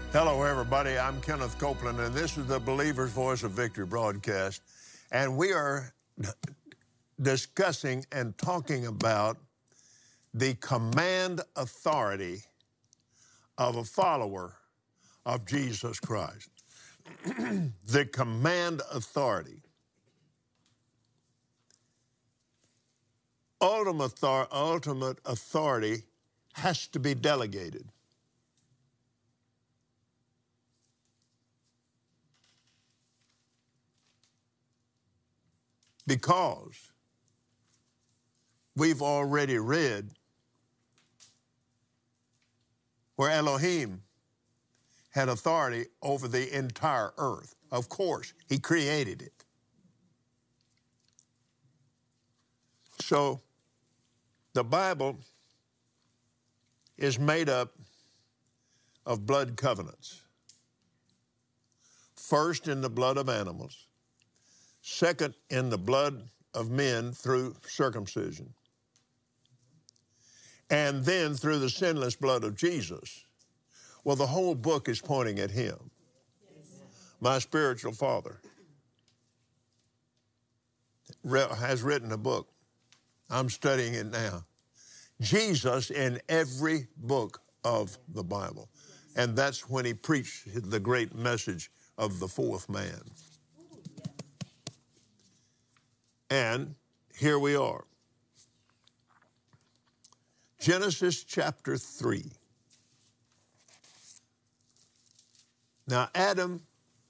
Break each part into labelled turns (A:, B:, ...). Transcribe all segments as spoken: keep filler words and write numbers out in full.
A: Hello, everybody. I'm Kenneth Copeland, and this is the Believer's Voice of Victory broadcast. And we are discussing and talking about the command authority of a follower of Jesus Christ. The command authority. Ultimate, ultimate authority has to be delegated. Because we've already read where Elohim had authority over the entire earth. Of course, he created it. So the Bible is made up of blood covenants. First, in the blood of animals. Second, in the blood of men through circumcision. And then through the sinless blood of Jesus. Well, the whole book is pointing at him, my spiritual father. Has written a book. I'm studying it now. Jesus in every book of the Bible. And that's when he preached the great message of the fourth man. And here we are. Genesis chapter three. Now, Adam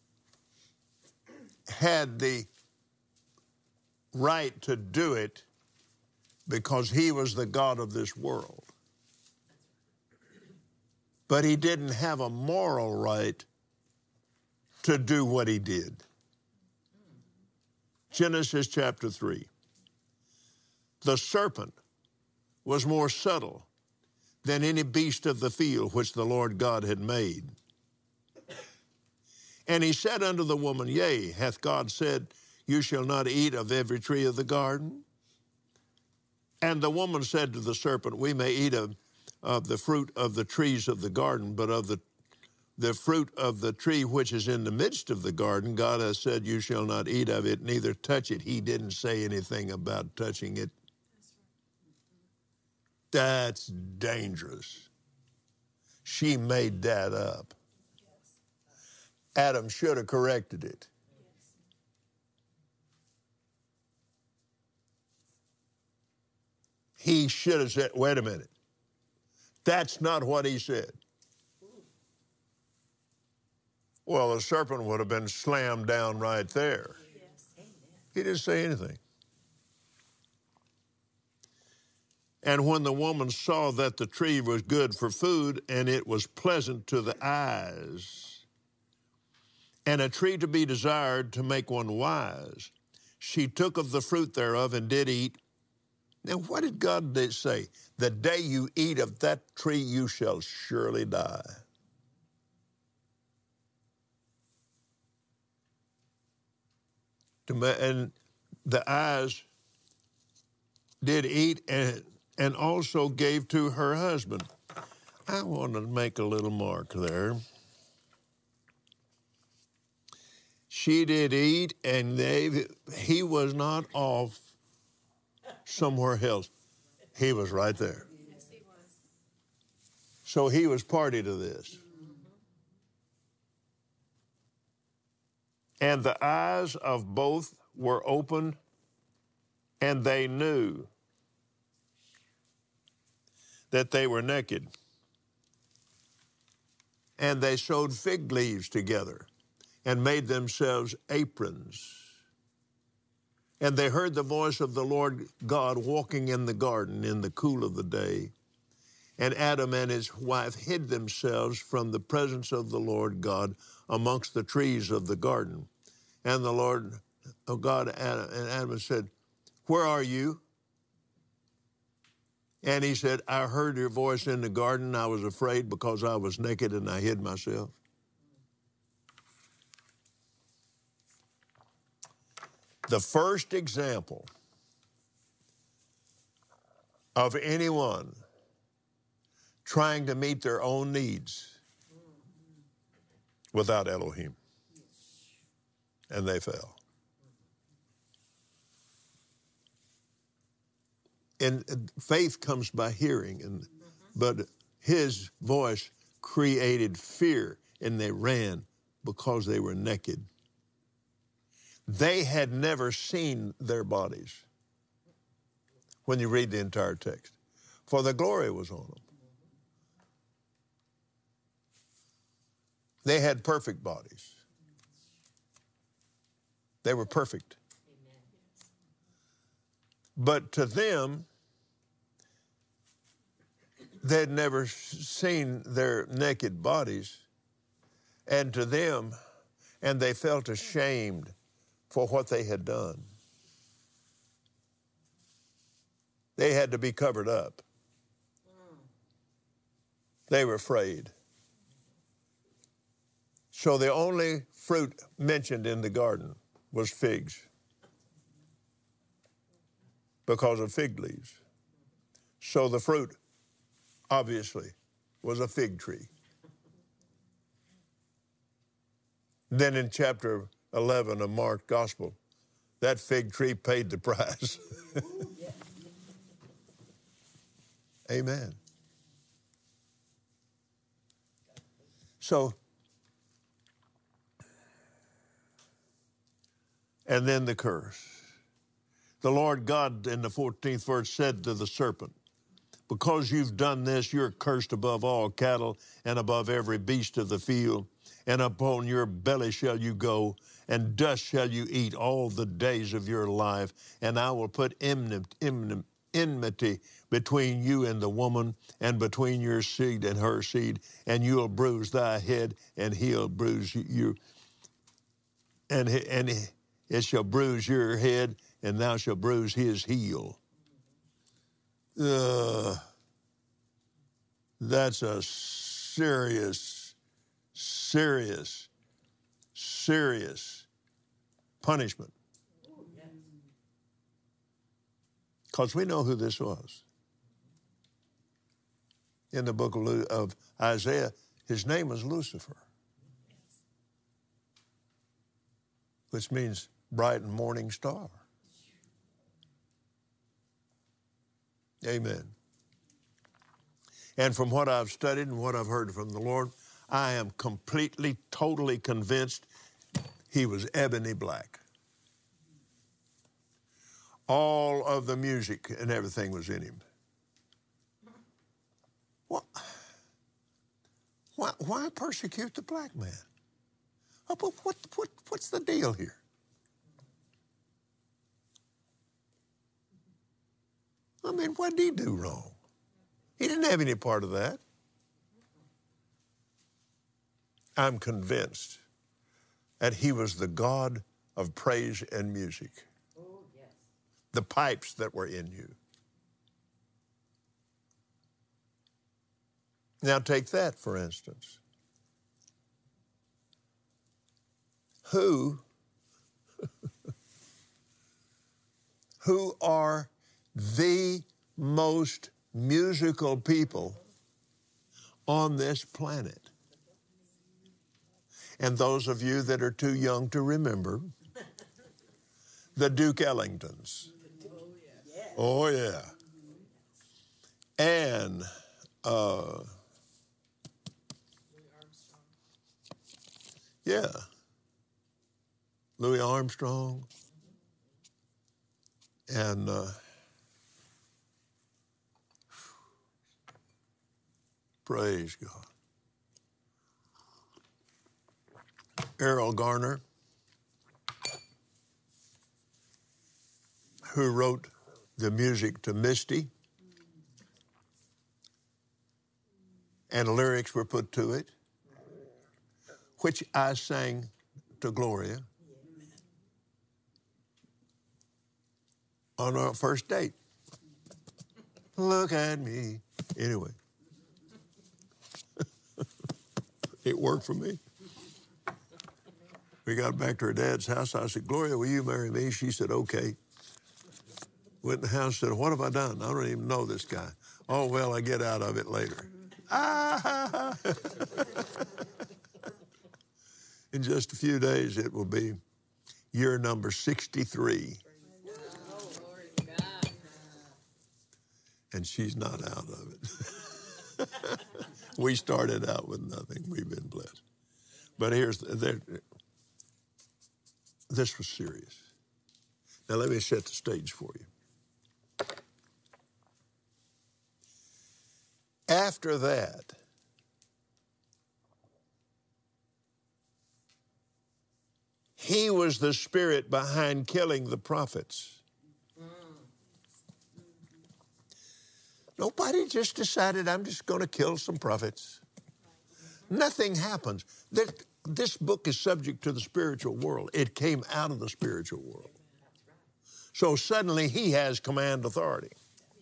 A: had the right to do it because he was the God of this world. But he didn't have a moral right to do what he did. Genesis chapter three. The serpent was more subtle than any beast of the field which the Lord God had made. And he said unto the woman, Yea, hath God said, You shall not eat of every tree of the garden? And the woman said to the serpent, We may eat of, of the fruit of the trees of the garden, but of the The fruit of the tree which is in the midst of the garden, God has said, You shall not eat of it, neither touch it. He didn't say anything about touching it. That's dangerous. She made that up. Adam should have corrected it. He should have said, Wait a minute. That's not what he said. Well, the serpent would have been slammed down right there. Yes. He didn't say anything. And when the woman saw that the tree was good for food, and it was pleasant to the eyes, and a tree to be desired to make one wise, she took of the fruit thereof and did eat. Now, what did God say? The day you eat of that tree, you shall surely die. And the eyes did eat and, and also gave to her husband. I want to make a little mark there. She did eat, and they, he was not off somewhere else. He was right there. Yes, he was. So he was party to this. And the eyes of both were open, and they knew that they were naked. And they sewed fig leaves together and made themselves aprons. And they heard the voice of the Lord God walking in the garden in the cool of the day. And Adam and his wife hid themselves from the presence of the Lord God amongst the trees of the garden. And the Lord of God and Adam said, Where are you? And he said, I heard your voice in the garden. I was afraid because I was naked and I hid myself. The first example of anyone trying to meet their own needs without Elohim. And they fell. And faith comes by hearing, and but his voice created fear, and they ran because they were naked. They had never seen their bodies when you read the entire text, for the glory was on them. They had perfect bodies. They were perfect. But to them, they'd never seen their naked bodies, and to them, and they felt ashamed for what they had done. They had to be covered up. They were afraid. So the only fruit mentioned in the garden was figs, because of fig leaves. So the fruit, obviously, was a fig tree. Then in chapter eleven of Mark's Gospel, that fig tree paid the price. Amen. So, and then the curse. The Lord God in the fourteenth verse said to the serpent, because you've done this, you're cursed above all cattle and above every beast of the field, and upon your belly shall you go, and dust shall you eat all the days of your life, and I will put enmity between you and the woman, and between your seed and her seed, and you'll bruise thy head, and he'll bruise you, and, and it shall bruise your head, and thou shalt bruise his heel. Uh, that's a serious, serious, serious punishment. Because we know who this was. In the book of, of Isaiah, his name was Lucifer, which means bright and morning star. Amen. And from what I've studied and what I've heard from the Lord, I am completely, totally convinced he was ebony black. All of the music and everything was in him. What? Why, why persecute the black man? What, what, what, what's the deal here? I mean, what did he do wrong? He didn't have any part of that. I'm convinced that he was the God of praise and music. Oh, yes. The pipes that were in you. Now take that, for instance. Who, who are the most musical people on this planet? And those of you that are too young to remember, the Duke Ellingtons. Oh, yeah. And uh, yeah, Louis Armstrong. And uh, praise God. Errol Garner, who wrote the music to Misty, and lyrics were put to it, which I sang to Gloria on our first date. Look at me. Anyway, it worked for me. We got back to her dad's house. I said, Gloria, will you marry me? She said, okay. Went in the house and said, what have I done? I don't even know this guy. Oh, well, I get out of it later. Ah! In just a few days, it will be year number sixty-three. And she's not out of it. We started out with nothing. We've been blessed. But here's, the, this was serious. Now let me set the stage for you. After that, he was the spirit behind killing the prophets. Nobody just decided, I'm just going to kill some prophets. Nothing happens. This book is subject to the spiritual world. It came out of the spiritual world. So suddenly he has command authority.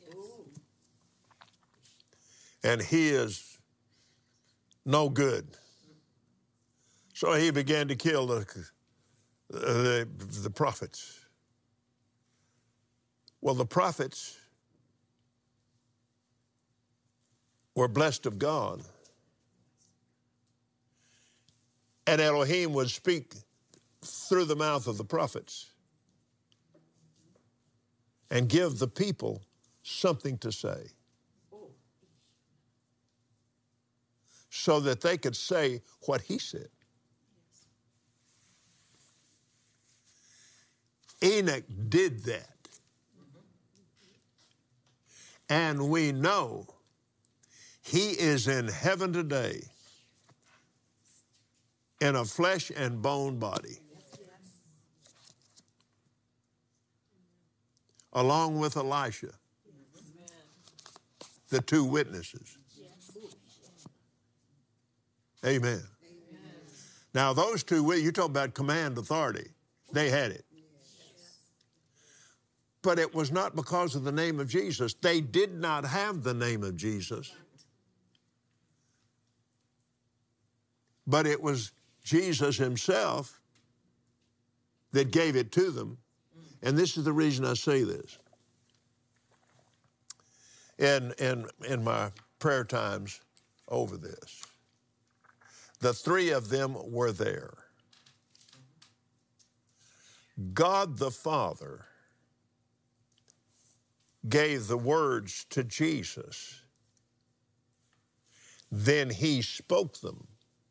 A: And he is no good. So he began to kill the, the, the prophets. Well, the prophets were blessed of God. And Elohim would speak through the mouth of the prophets and give the people something to say so that they could say what he said. Enoch did that. And we know he is in heaven today in a flesh and bone body, along with Elisha, the two witnesses. Amen. Now, those two, you talk about command authority, they had it. But it was not because of the name of Jesus. They did not have the name of Jesus. But it was Jesus himself that gave it to them. And this is the reason I say this. In, in, in my prayer times over this, the three of them were there. God the Father gave the words to Jesus. Then he spoke them,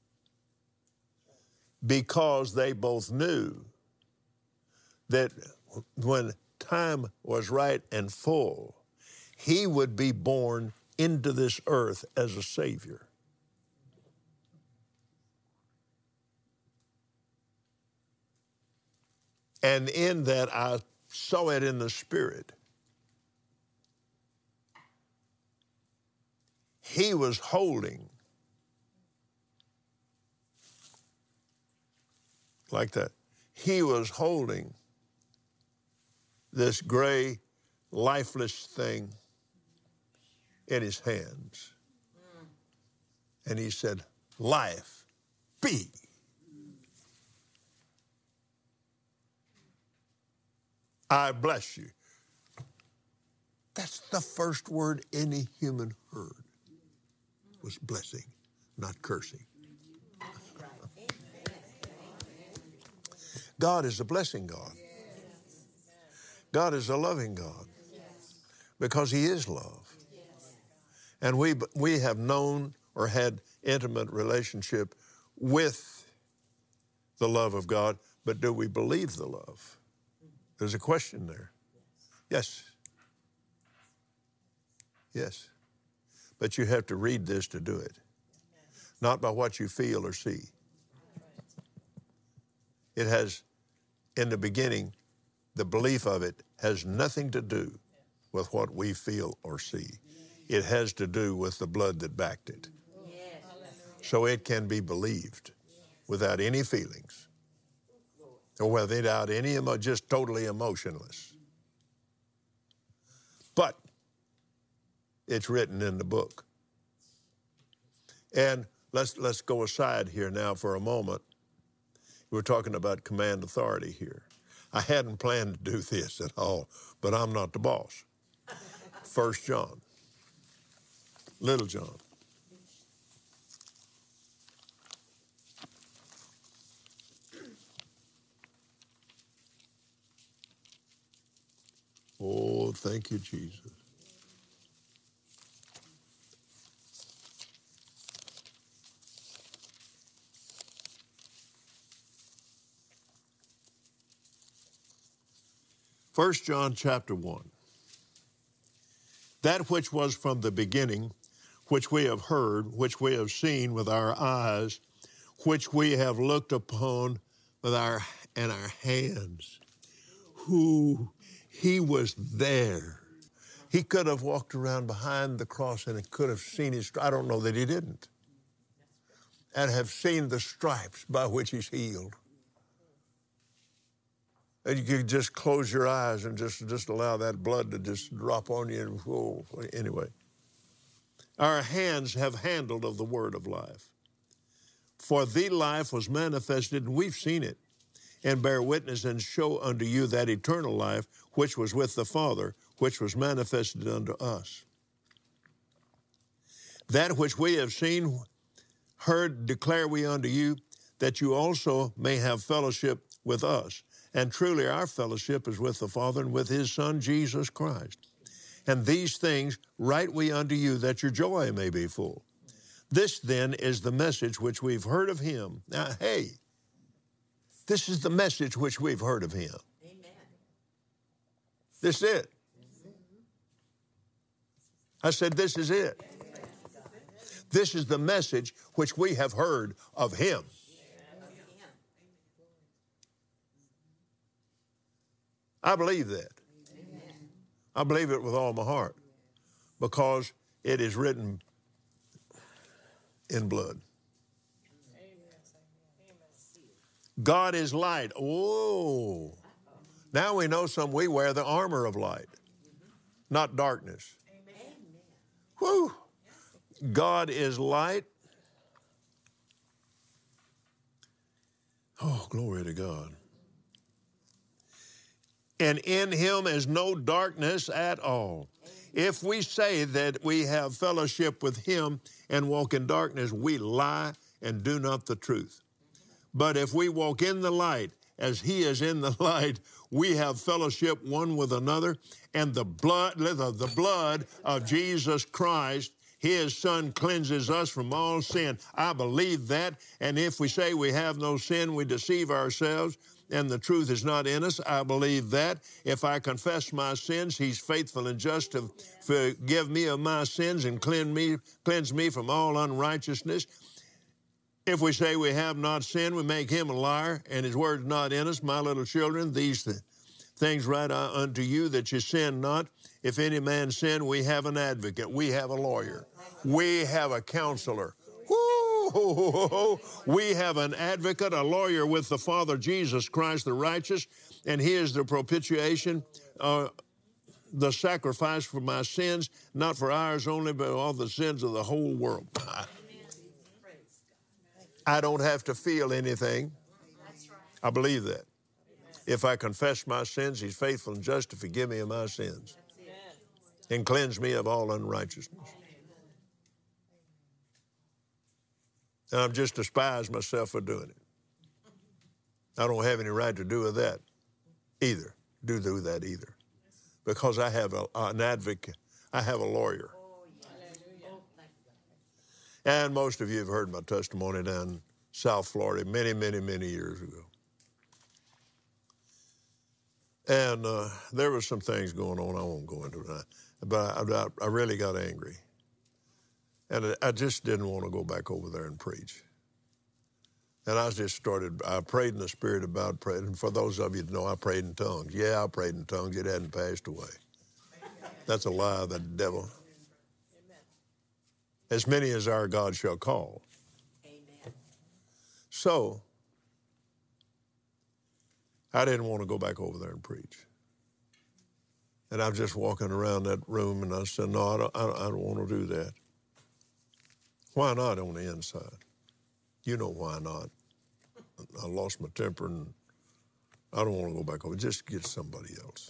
A: because they both knew that when time was right and full, he would be born into this earth as a Savior. And in that, I saw it in the Spirit. He was holding, like that, he was holding this gray, lifeless thing in his hands. And he said, life be. I bless you. That's the first word any human heard, was blessing, not cursing. God is a blessing God. God is a loving God because he is love. And we, we have known or had intimate relationship with the love of God, but do we believe the love? There's a question there. Yes. Yes. But you have to read this to do it, not by what you feel or see. It has, in the beginning, the belief of it has nothing to do with what we feel or see. It has to do with the blood that backed it. So it can be believed without any feelings or without any emo, just totally emotionless. But it's written in the book. And let's, let's go aside here now for a moment. We're talking about command authority here. I hadn't planned to do this at all, but I'm not the boss. First John, Little John. Oh, thank you, Jesus. First John chapter one. That which was from the beginning, which we have heard, which we have seen with our eyes, which we have looked upon with our and our hands. Who he was there. He could have walked around behind the cross and he could have seen his, I don't know that he didn't, and have seen the stripes by which he's healed. And you could just close your eyes and just, just allow that blood to just drop on you. And, oh, anyway, our hands have handled of the word of life. For the life was manifested, and we've seen it, and bear witness and show unto you that eternal life which was with the Father, which was manifested unto us. That which we have seen, heard, declare we unto you, that you also may have fellowship with us. And truly our fellowship is with the Father and with his Son, Jesus Christ. And these things write we unto you, that your joy may be full. This then is the message which we've heard of him. Now, hey, this is the message which we've heard of him. Amen. This is it. I said, this is it. This is the message which we have heard of him. I believe that. I believe it with all my heart because it is written in blood. God is light. Oh, now we know some. We wear the armor of light, not darkness. Whew. God is light. Oh, glory to God. And in him is no darkness at all. If we say that we have fellowship with him and walk in darkness, we lie and do not the truth. But if we walk in the light, as he is in the light, we have fellowship one with another, and the blood, the blood of Jesus Christ, his Son, cleanses us from all sin. I believe that, and if we say we have no sin, we deceive ourselves, and the truth is not in us. I believe that. If I confess my sins, he's faithful and just to forgive me of my sins and cleanse me, cleanse me from all unrighteousness. If we say we have not sinned, we make him a liar, and his word's not in us. My little children, these th- things write I unto you, that you sin not. If any man sin, we have an advocate. We have a lawyer. We have a counselor. Woo! We have an advocate, a lawyer with the Father, Jesus Christ the righteous, and he is the propitiation, uh, the sacrifice for my sins, not for ours only, but all the sins of the whole world. I don't have to feel anything. I believe that. If I confess my sins, he's faithful and just to forgive me of my sins and cleanse me of all unrighteousness. And I'm just despise myself for doing it. I don't have any right to do with that either, do do that either, because I have a, an advocate. I have a lawyer. And most of you have heard my testimony down in South Florida many, many, many years ago. And uh, there were some things going on I won't go into tonight, but I, I really got angry. And I just didn't want to go back over there and preach. And I just started, I prayed in the Spirit about praying. And for those of you that know, I prayed in tongues. Yeah, I prayed in tongues. It hadn't passed away. That's a lie of the devil. As many as our God shall call. Amen. So, I didn't want to go back over there and preach. And I'm just walking around that room, and I said, no, I don't, I don't, I don't want to do that. Why not on the inside? You know why not. I lost my temper, and I don't want to go back over. Just get somebody else.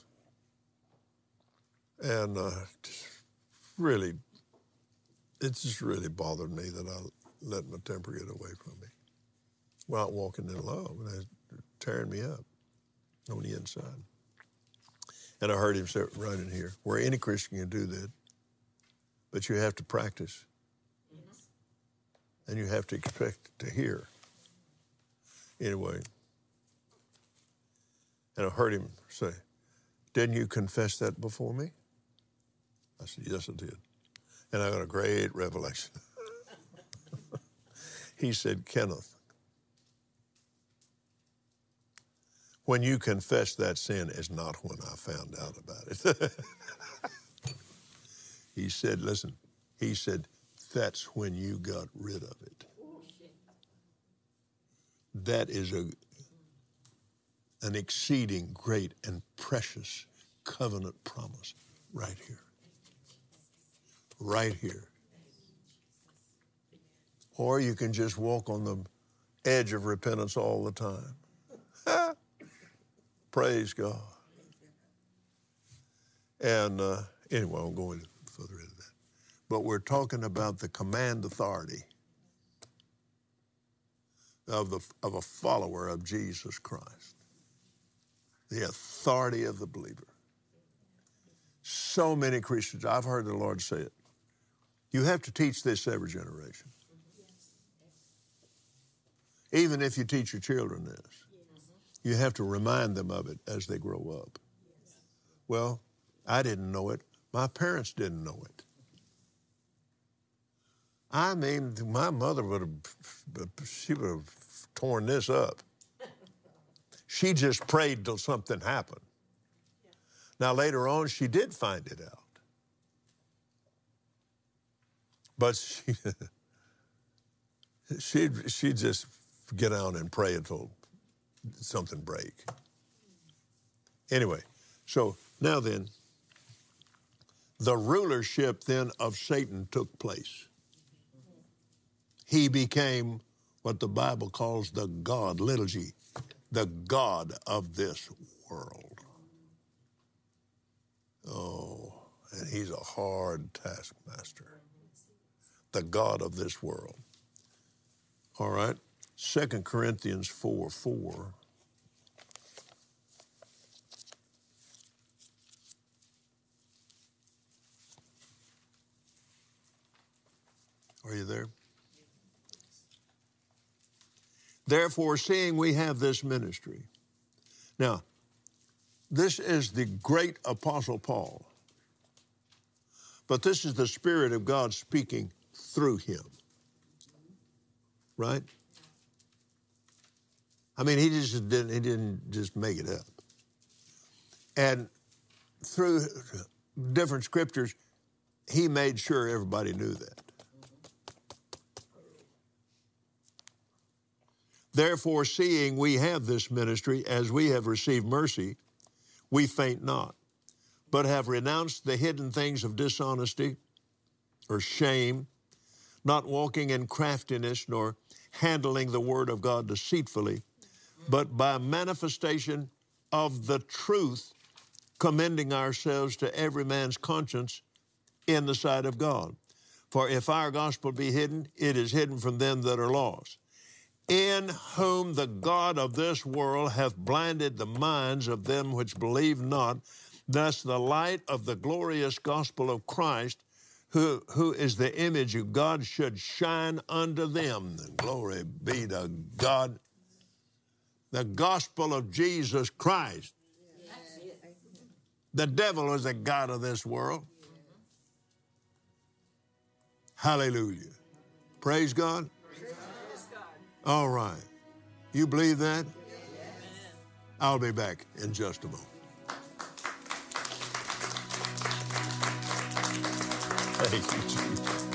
A: And uh, really, it just really bothered me that I let my temper get away from me. While walking in love, and they're tearing me up on the inside. And I heard him say right in here, where any Christian can do that, but you have to practice. And you have to expect to hear. Anyway, and I heard him say, didn't you confess that before me? I said, yes, I did. And I got a great revelation. He said, Kenneth, when you confess that sin is not when I found out about it. He said, listen, he said, that's when you got rid of it. That is a, an exceeding great and precious covenant promise right here. Right here. Or you can just walk on the edge of repentance all the time. Praise God. And uh, anyway, I won't go any further into that. But we're talking about the command authority of, the, of a follower of Jesus Christ. The authority of the believer. So many Christians, I've heard the Lord say it. You have to teach this every generation. Even if you teach your children this, you have to remind them of it as they grow up. Well, I didn't know it. My parents didn't know it. I mean, my mother would have, she would have torn this up. She just prayed till something happened. Now, later on, she did find it out. But she, she'd, she'd just get down and pray until something break. Anyway, so now then, the rulership then of Satan took place. He became what the Bible calls the God, little g, the God of this world. Oh, and he's a hard taskmaster. The God of this world. All right, Second Corinthians four four. Are you there? Therefore, seeing we have this ministry. Now, this is the great Apostle Paul. But this is the Spirit of God speaking through him. Right? I mean, he just didn't, he didn't just make it up. And through different scriptures, he made sure everybody knew that. Therefore, seeing we have this ministry, as we have received mercy, we faint not, but have renounced the hidden things of dishonesty or shame, not walking in craftiness, nor handling the word of God deceitfully, but by manifestation of the truth, commending ourselves to every man's conscience in the sight of God. For if our gospel be hidden, it is hidden from them that are lost, in whom the God of this world hath blinded the minds of them which believe not, thus the light of the glorious gospel of Christ, who, who is the image of God, should shine unto them. And glory be to God. The gospel of Jesus Christ. The devil is the god of this world. Hallelujah. Praise God. All right. You believe that? I'll be back in just a moment. Thank you, Jesus.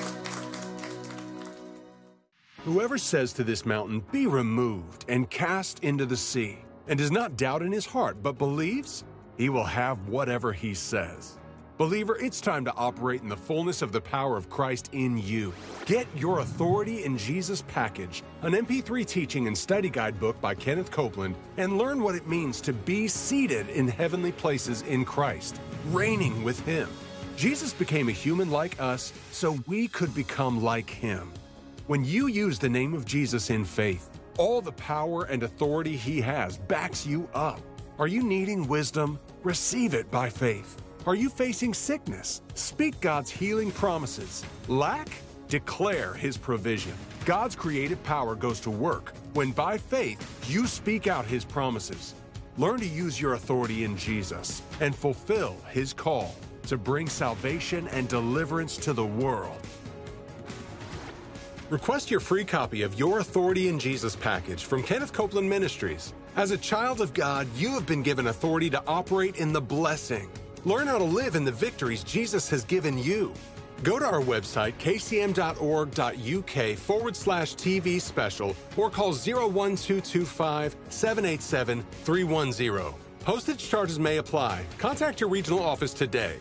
B: Whoever says to this mountain, "Be removed and cast into the sea," and does not doubt in his heart, but believes, he will have whatever he says. Believer, it's time to operate in the fullness of the power of Christ in you. Get your Authority in Jesus package, an M P three teaching and study guidebook by Kenneth Copeland, and learn what it means to be seated in heavenly places in Christ, reigning with Him. Jesus became a human like us so we could become like Him. When you use the name of Jesus in faith, all the power and authority He has backs you up. Are you needing wisdom? Receive it by faith. Are you facing sickness? Speak God's healing promises. Lack? Declare His provision. God's creative power goes to work when by faith you speak out His promises. Learn to use your authority in Jesus and fulfill His call to bring salvation and deliverance to the world. Request your free copy of Your Authority in Jesus package from Kenneth Copeland Ministries. As a child of God, you have been given authority to operate in the blessing. Learn how to live in the victories Jesus has given you. Go to our website, kcm.org.uk forward slash TV special, or call zero one two two five, seven eight seven, three one zero. Postage charges may apply. Contact your regional office today.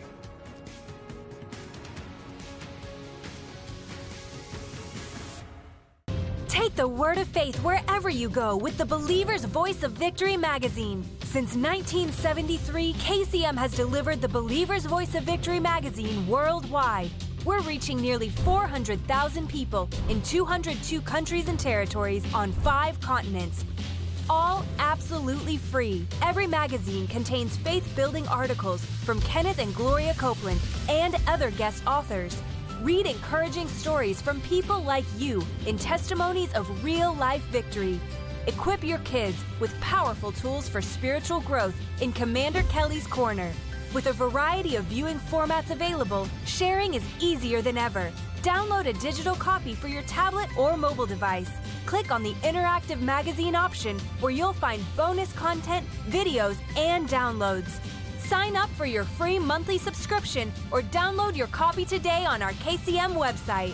C: Take the word of faith wherever you go with the Believer's Voice of Victory magazine. Since nineteen seventy-three, K C M has delivered the Believer's Voice of Victory magazine worldwide. We're reaching nearly four hundred thousand people in two hundred two countries and territories on five continents. All absolutely free. Every magazine contains faith-building articles from Kenneth and Gloria Copeland and other guest authors. Read encouraging stories from people like you in testimonies of real-life victory. Equip your kids with powerful tools for spiritual growth in Commander Kelly's Corner. With a variety of viewing formats available, sharing is easier than ever. Download a digital copy for your tablet or mobile device. Click on the interactive magazine option where you'll find bonus content, videos, and downloads. Sign up for your free monthly subscription or download your copy today on our K C M website.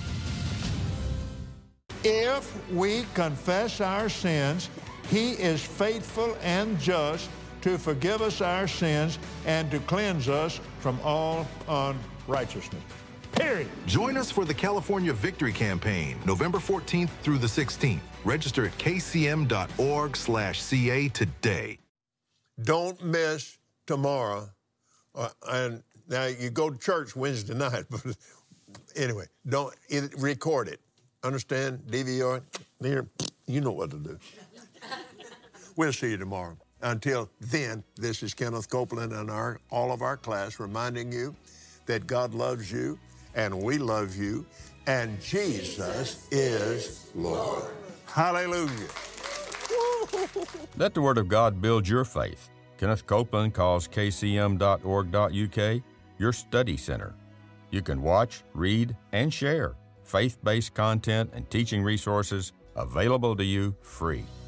A: If we confess our sins, He is faithful and just to forgive us our sins and to cleanse us from all unrighteousness. Period.
D: Join us for the California Victory Campaign, November fourteenth through the sixteenth. Register at kcm.org slash CA today.
A: Don't miss tomorrow. Uh, and now you go to church Wednesday night, but anyway, don't it, record it. Understand? D V R, there, you know what to do. We'll see you tomorrow. Until then, this is Kenneth Copeland and our, all of our class reminding you that God loves you and we love you and Jesus is Lord. Hallelujah.
E: Let the Word of God build your faith. Kenneth Copeland calls k c m dot org dot u k your study center. You can watch, read, and share faith-based content and teaching resources available to you free.